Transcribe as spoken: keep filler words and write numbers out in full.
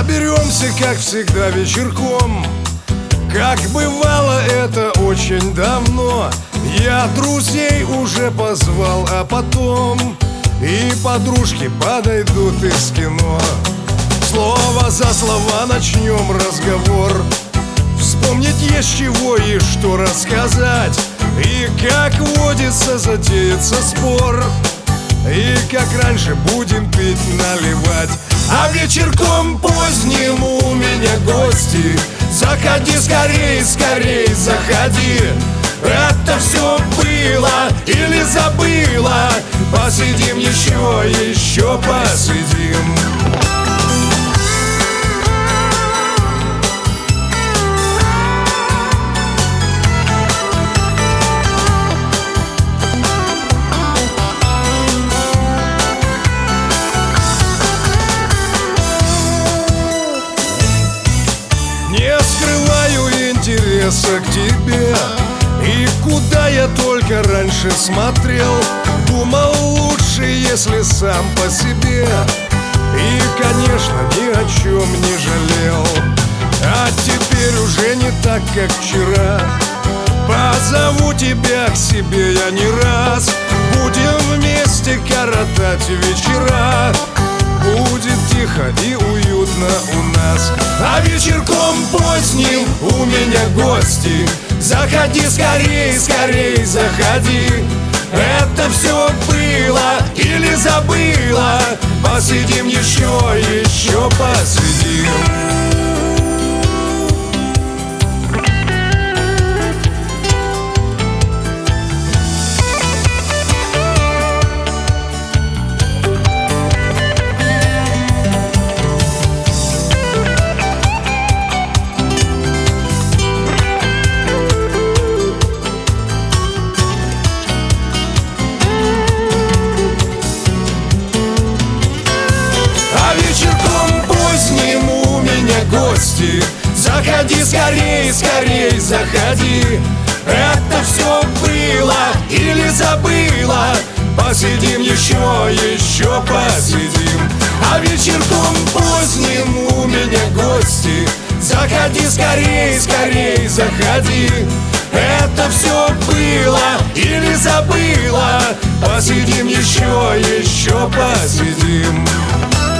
Соберемся, как всегда, вечерком, как бывало это очень давно. Я друзей уже позвал, а потом и подружки подойдут из кино. Слово за слова начнем разговор. Вспомнить есть чего и что рассказать. И как водится, затеется спор. И как раньше будем пить, наливать. А вечерком поздним у меня гости. Заходи скорей, скорей, заходи. Это все было или забыла? Посидим еще, еще посидим. Не скрываю интереса к тебе. И куда я только раньше смотрел, думал лучше, если сам по себе. И, конечно, ни о чем не жалел. А теперь уже не так, как вчера. Позову тебя к себе я не раз. Будем вместе коротать вечера. Будет тихо и уютно у нас. А вечерком поздним у меня гости. Заходи скорей, скорей, заходи. Это все было или забыла? Посидим еще, еще посидим. Гости. Заходи скорей, скорей, заходи. Это все было или забыла? Посидим еще, еще посидим. А вечерком поздним у меня гости. Заходи скорей, скорей, заходи. Это все было или забыла? Посидим еще, еще посидим.